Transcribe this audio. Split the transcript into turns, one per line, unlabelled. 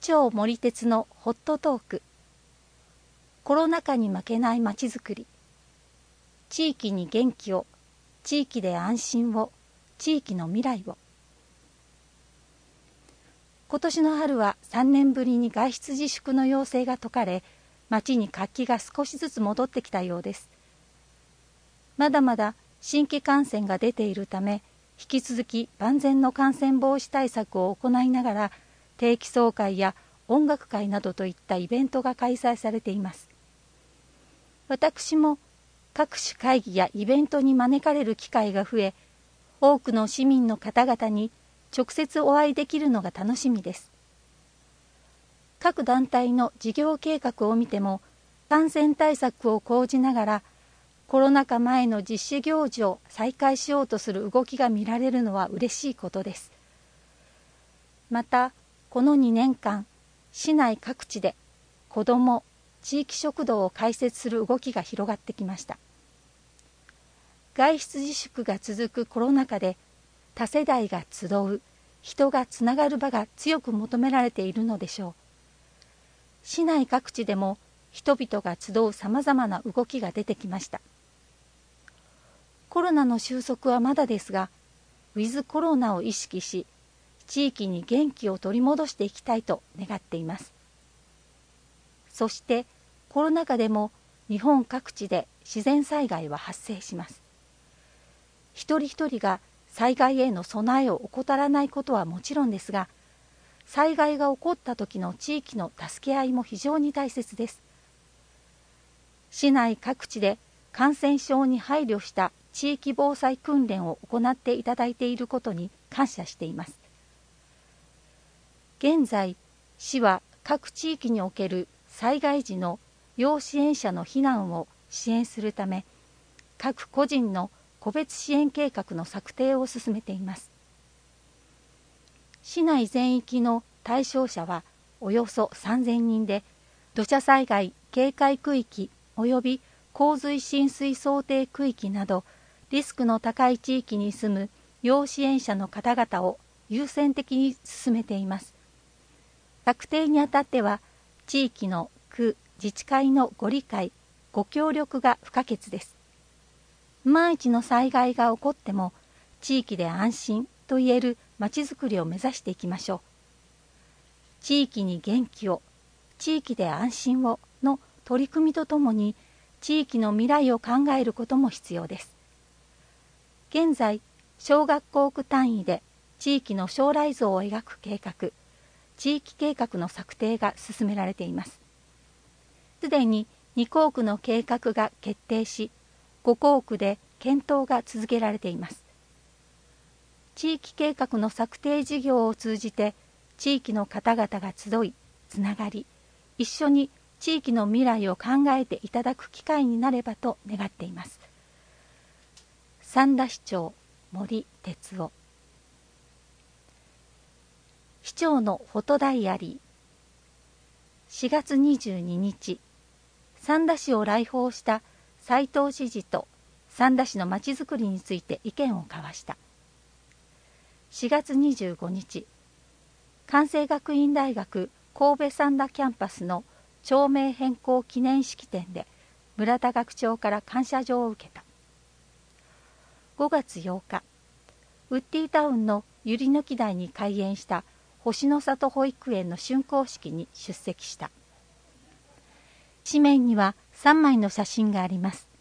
市長森哲のホットトーク。コロナ禍に負けないまちづくり。地域に元気を、地域で安心を、地域の未来を。今年の春は3年ぶりに外出自粛の要請が解かれ、街に活気が少しずつ戻ってきたようです。まだまだ新規感染が出ているため、引き続き万全の感染防止対策を行いながら、定期総会や音楽会などといったイベントが開催されています。私も各種会議やイベントに招かれる機会が増え、多くの市民の方々に直接お会いできるのが楽しみです。各団体の事業計画を見ても、感染対策を講じながら、コロナ禍前の実施行事を再開しようとする動きが見られるのは嬉しいことです。また、この2年間、市内各地で子ども、地域食堂を開設する動きが広がってきました。外出自粛が続くコロナ禍で、多世代が集う、人がつながる場が強く求められているのでしょう。市内各地でも人々が集うさまざまな動きが出てきました。コロナの収束はまだですが、ウィズコロナを意識し、地域に元気を取り戻していきたいと願っています。そしてコロナ禍でも日本各地で自然災害は発生します。一人一人が災害への備えを怠らないことはもちろんですが、災害が起こった時の地域の助け合いも非常に大切です。市内各地で感染症に配慮した地域防災訓練を行っていただいていることに感謝しています。現在、市は各地域における災害時の要支援者の避難を支援するため、各個人の個別支援計画の策定を進めています。市内全域の対象者はおよそ3000人で、土砂災害警戒区域及び洪水浸水想定区域など、リスクの高い地域に住む要支援者の方々を優先的に進めています。策定にあたっては、地域の区・自治会のご理解、ご協力が不可欠です。万一の災害が起こっても、地域で安心と言えるまちづくりを目指していきましょう。地域に元気を、地域で安心をの取り組みとともに、地域の未来を考えることも必要です。現在、小学校区単位で地域の将来像を描く計画、地域計画の策定が進められています。すでに2校区の計画が決定し、5校区で検討が続けられています。地域計画の策定事業を通じて、地域の方々が集い、つながり、一緒に地域の未来を考えていただく機会になればと願っています。三田市長森哲夫。市長のフォトダイアリー。4月22日、三田市を来訪した斉藤知事と三田市のまちづくりについて意見を交わした。4月25日、関西学院大学神戸三田キャンパスの町名変更記念式典で村田学長から感謝状を受けた。5月8日、ウッディタウンのゆりのき台に開園した星の里保育園の竣工式に出席した。紙面には3枚の写真があります。